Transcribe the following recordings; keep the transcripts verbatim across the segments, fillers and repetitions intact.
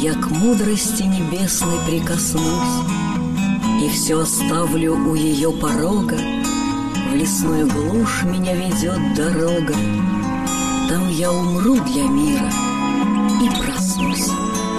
я к мудрости небесной прикоснусь и все оставлю у ее порога. В лесную глушь меня ведет дорога, там я умру для мира и проснусь.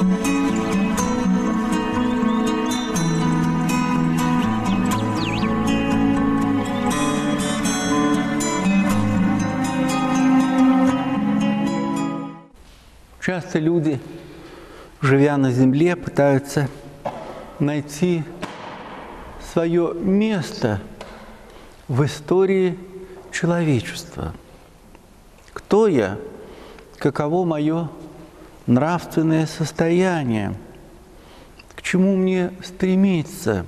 Часто люди, живя на земле, пытаются найти свое место в истории человечества. Кто я? Каково мое нравственное состояние? К чему мне стремиться?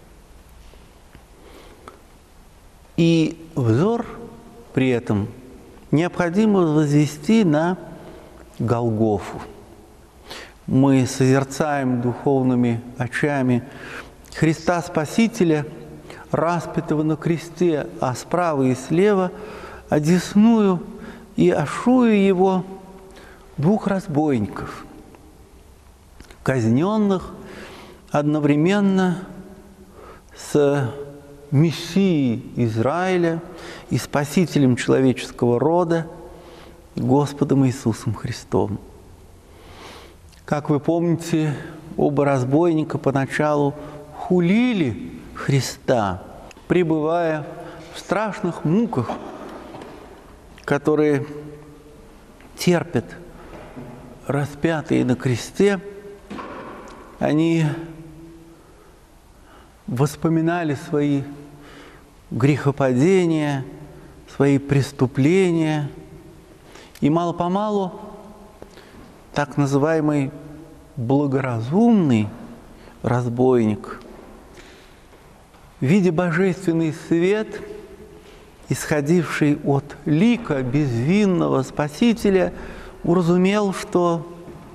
И взор при этом необходимо возвести на Голгофу. Мы созерцаем духовными очами Христа Спасителя, распятого на кресте, а справа и слева одесную и ошую его двух разбойников, казненных одновременно с Мессией Израиля и Спасителем человеческого рода, Господом Иисусом Христом. Как вы помните, оба разбойника поначалу хулили Христа, пребывая в страшных муках, которые терпят распятые на кресте. Они вспоминали свои грехопадения, свои преступления, и мало-помалу так называемый благоразумный разбойник, видя божественный свет, исходивший от лика безвинного Спасителя, уразумел, что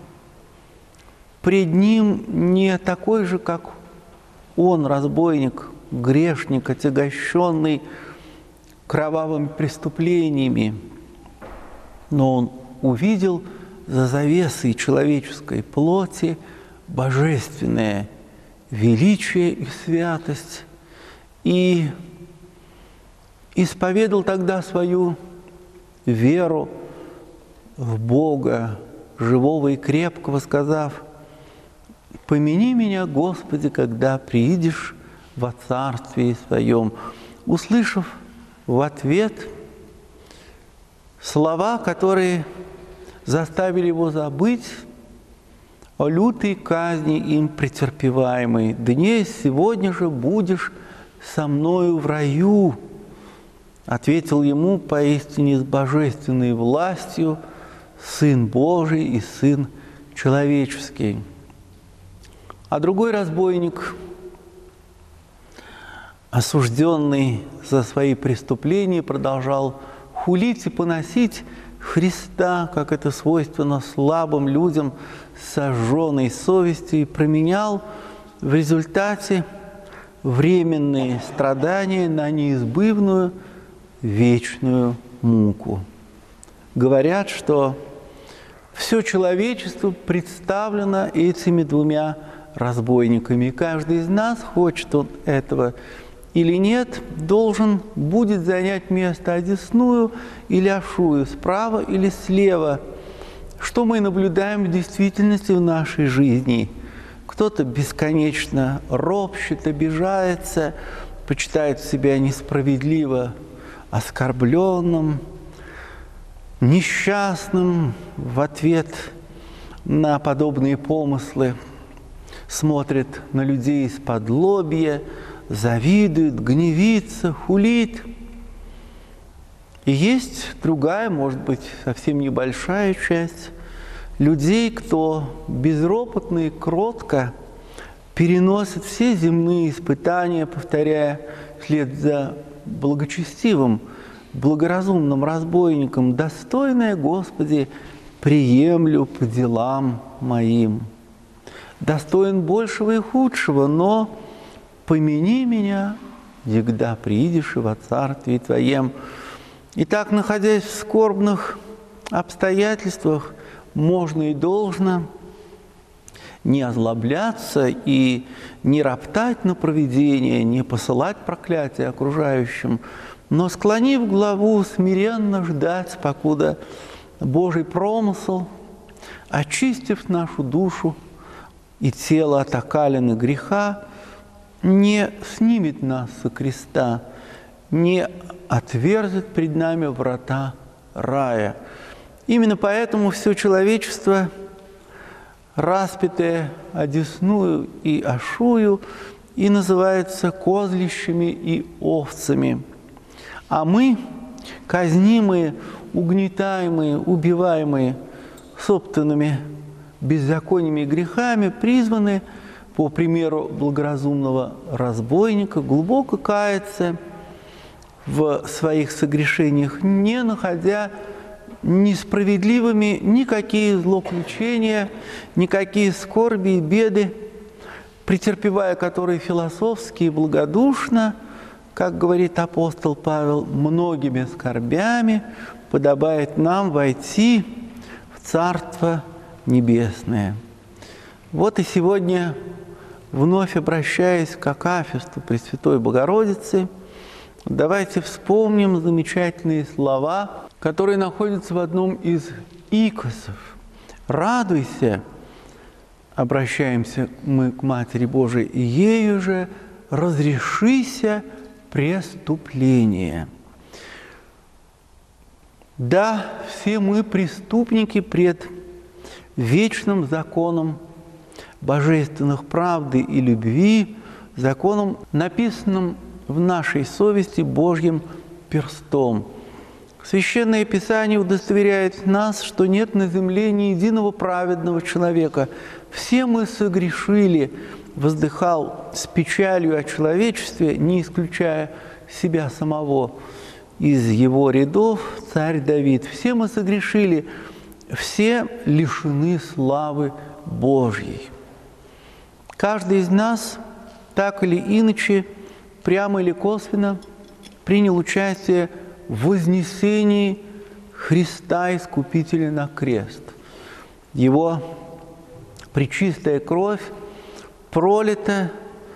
пред ним не такой же, как он, разбойник, грешник, отягощенный кровавыми преступлениями, но он увидел за завесой человеческой плоти божественное величие и святость, и исповедал тогда свою веру в Бога, живого и крепкого, сказав: «Помяни меня, Господи, когда приидешь во Царстве Своем», услышав в ответ слова, которые заставили его забыть о лютой казни им претерпеваемой. «Днесь сегодня же будешь со мною в раю», ответил ему поистине с божественной властью Сын Божий и Сын человеческий. А другой разбойник, осужденный за свои преступления, продолжал хулить и поносить Христа, как это свойственно слабым людям с сожженной совестью, и променял в результате временные страдания на неизбывную вечную муку. Говорят, что все человечество представлено этими двумя разбойниками, и каждый из нас, хочет он этого или нет, должен будет занять место одесную или ошую, справа или слева. Что мы наблюдаем в действительности в нашей жизни? Кто-то бесконечно ропщет, обижается, почитает себя несправедливо оскорбленным, несчастным в ответ на подобные помыслы, смотрит на людей из-под лобья, завидует, гневится, хулит. И есть другая, может быть, совсем небольшая часть людей, кто безропотно и кротко переносит все земные испытания, повторяя вслед за благочестивым, благоразумным разбойником: «Достойное, Господи, приемлю по делам моим». Достоин большего и худшего, но помяни меня, егда приидешь и во Царстве Твоем. Итак, находясь в скорбных обстоятельствах, можно и должно не озлобляться и не роптать на провидение, не посылать проклятия окружающим, но, склонив главу, смиренно ждать, покуда Божий промысл, очистив нашу душу и тело от окалины греха, не снимет нас со креста, не отверзет пред нами врата рая. Именно поэтому все человечество, распятое одесную и ошую, и называется козлищами и овцами. А мы, казнимые, угнетаемые, убиваемые собственными беззакониями и грехами, призваны, по примеру благоразумного разбойника, глубоко каяться в своих согрешениях, не находя несправедливыми никакие злоключения, никакие скорби и беды, претерпевая которые философски и благодушно, как говорит апостол Павел, многими скорбями подобает нам войти в Царство Небесное. Вот и сегодня, вновь обращаясь к акафисту Пресвятой Богородицы, давайте вспомним замечательные слова, которые находятся в одном из икосов. «Радуйся», обращаемся мы к Матери Божией, «и ею же разрешися преступление». Да, все мы преступники пред вечным законом божественных правды и любви, законом, написанным в нашей совести Божьим перстом. Священное Писание удостоверяет нас, что нет на земле ни единого праведного человека. Все мы согрешили, воздыхал с печалью о человечестве, не исключая себя самого. Из его рядов царь Давид. Все мы согрешили, все лишены славы Божьей. Каждый из нас, так или иначе, прямо или косвенно, принял участие в вознесении Христа Искупителя на крест. Его пречистая кровь пролита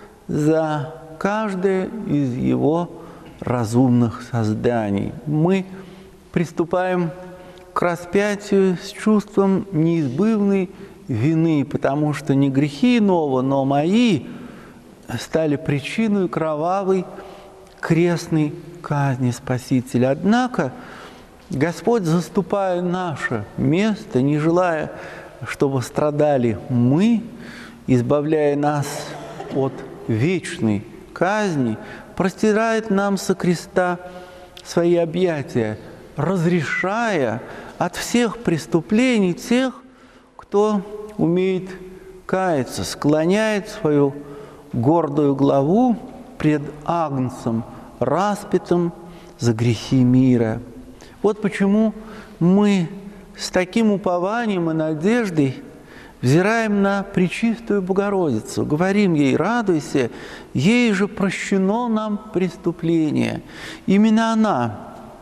за каждое из Его разумных созданий. Мы приступаем к распятию с чувством неизбывной вины, потому что не грехи иного, но мои стали причиной кровавой крестной казни Спасителя. Однако Господь, заступая наше место, не желая, чтобы страдали мы, избавляя нас от вечной казни, простирает нам со креста свои объятия, разрешая от всех преступлений тех, кто умеет каяться, склоняет свою гордую главу пред Агнцем, распятым за грехи мира. Вот почему мы с таким упованием и надеждой взираем на Пречистую Богородицу, говорим ей: радуйся, ей же прощено нам преступление. Именно она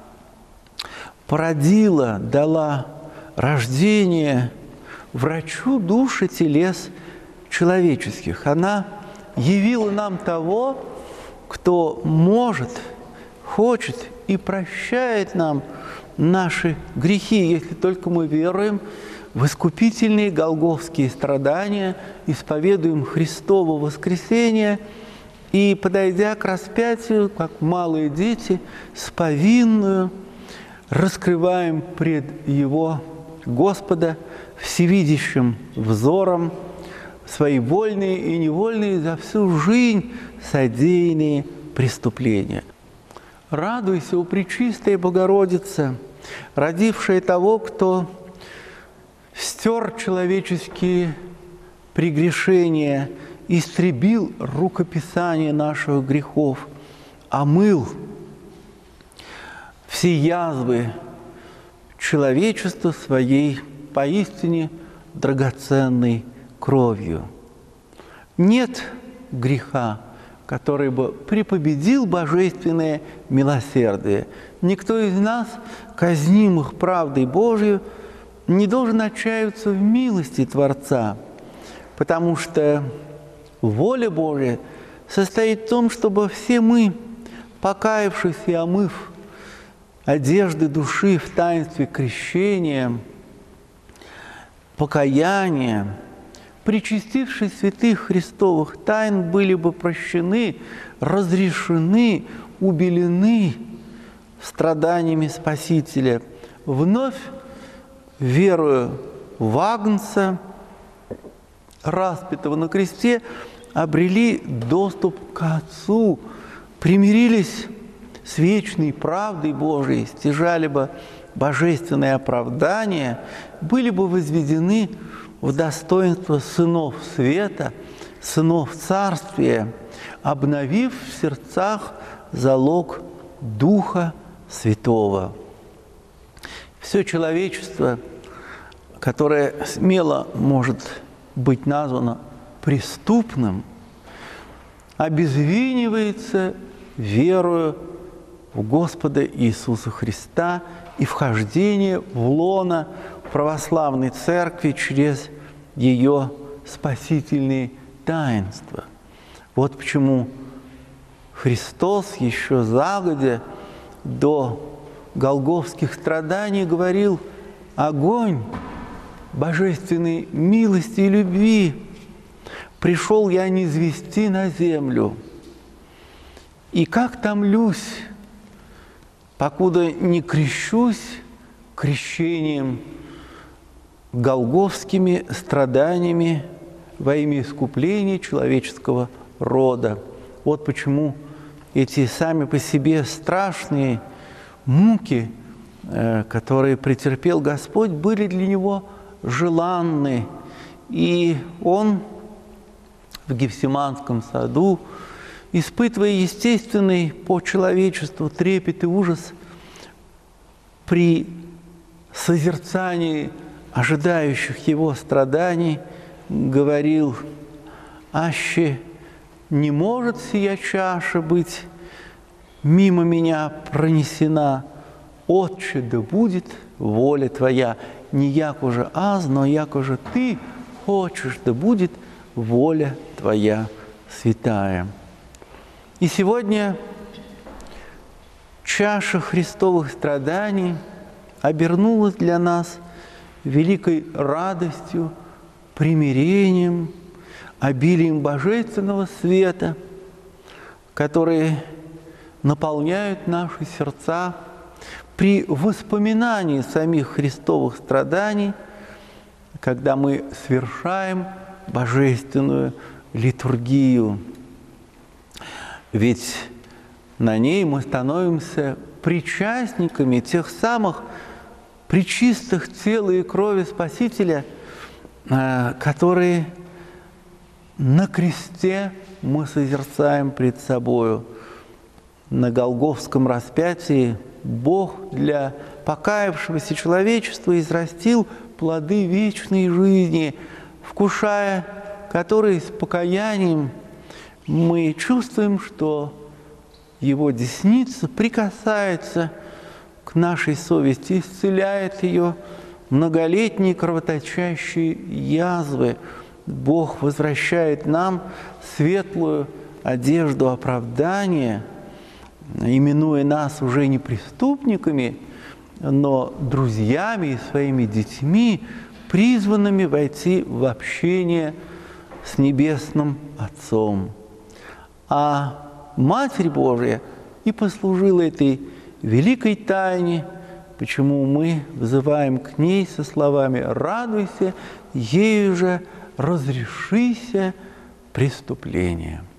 породила, дала рождение врачу душ и телес человеческих. Она явила нам того, кто может, хочет и прощает нам наши грехи, если только мы веруем в искупительные голгофские страдания, исповедуем Христово воскресение и, подойдя к распятию, как малые дети, с повинную раскрываем пред Его Господа всевидящим взором свои вольные и невольные за всю жизнь содеянные преступления. Радуйся, о Пречистая Богородица, родившая того, кто стер человеческие прегрешения, истребил рукописание наших грехов, омыл все язвы человечества своей поистине драгоценной кровью. Нет греха, который бы препобедил божественное милосердие. Никто из нас, казнимых правдой Божией, не должен отчаиваться в милости Творца, потому что воля Божия состоит в том, чтобы все мы, покаявшись и омыв одежды души в таинстве крещения, покаяния, причастившись святых Христовых тайн, были бы прощены, разрешены, убелены страданиями Спасителя, вновь, веруя в Агнца, распятого на кресте, обрели доступ к Отцу, примирились с вечной правдой Божией, стяжали бы божественное оправдание, были бы возведены в достоинство сынов света, сынов царствия, обновив в сердцах залог Духа Святого. Все человечество, которое смело может быть названо преступным, обезвинивается верою в Господа Иисуса Христа и вхождение в лоно православной церкви через ее спасительные таинства. Вот почему Христос еще загодя до голгофских страданий говорил: огонь божественной милости и любви пришел я низвести на землю. И как томлюсь, покуда не крещусь крещением голгофскими страданиями во имя искупления человеческого рода. Вот почему эти сами по себе страшные муки, которые претерпел Господь, были для Него желанны. И Он в Гефсиманском саду, испытывая естественный по человечеству трепет и ужас, при созерцании ожидающих Его страданий, говорил: «Аще не может сия чаша быть мимо меня пронесена, Отче, да будет воля Твоя, не яко же аз, но яко же Ты хочешь, да будет воля Твоя святая». И сегодня чаша Христовых страданий обернулась для нас великой радостью, примирением, обилием божественного света, которые наполняют наши сердца при воспоминании самих Христовых страданий, когда мы совершаем божественную литургию. Ведь на ней мы становимся причастниками тех самых пречистых тела и крови Спасителя, которые на кресте мы созерцаем пред собою. На Голгофском распятии Бог для покаявшегося человечества израстил плоды вечной жизни, вкушая которые с покаянием мы чувствуем, что Его десница прикасается к нашей совести, исцеляет ее многолетние кровоточащие язвы. Бог возвращает нам светлую одежду оправдания, именуя нас уже не преступниками, но друзьями и своими детьми, призванными войти в общение с Небесным Отцом. А Матерь Божия и послужила этой великой тайне, почему мы взываем к ней со словами: «Радуйся, ею же разрешися преступления».